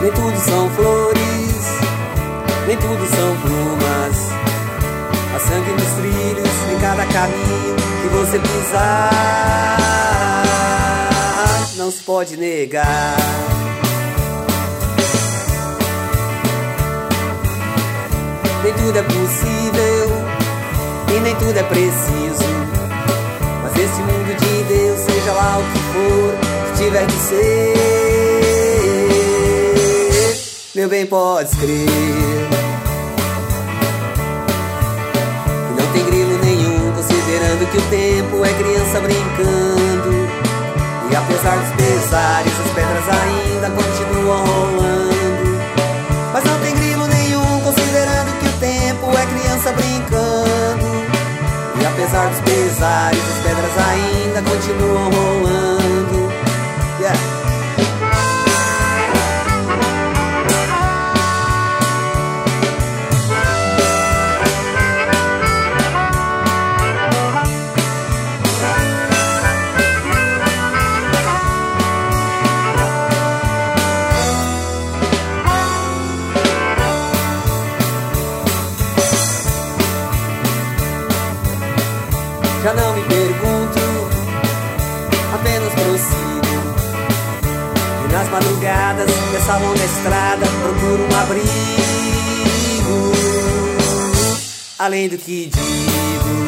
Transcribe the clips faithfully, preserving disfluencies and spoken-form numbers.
Nem tudo são flores, nem tudo são plumas. Há sangue nos trilhos, em cada caminho que você pisar. Não se pode negar. Nem tudo é possível e nem tudo é preciso, mas esse mundo de Deus, seja lá o que for, que tiver que ser, meu bem, podes crer. E não tem grilo nenhum, considerando que o tempo é criança brincando. E apesar dos pesares, as pedras ainda continuam rolando. Mas não tem grilo nenhum, considerando que o tempo é criança brincando. E apesar dos pesares, as pedras ainda continuam rolando. Yeah. Já não me pergunto, apenas prossigo. E nas madrugadas, nessa longa estrada, procuro um abrigo. Além do que digo,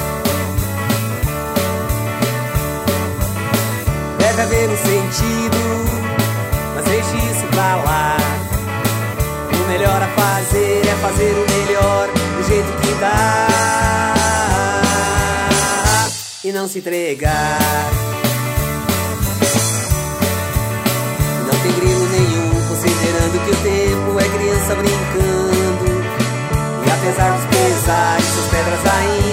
deve haver um sentido, mas deixe isso pra lá. O melhor a fazer é fazer o melhor do jeito que dá e não se entregar. Não tem grilo nenhum, considerando que o tempo é criança brincando. E apesar dos pesares, as pedras ainda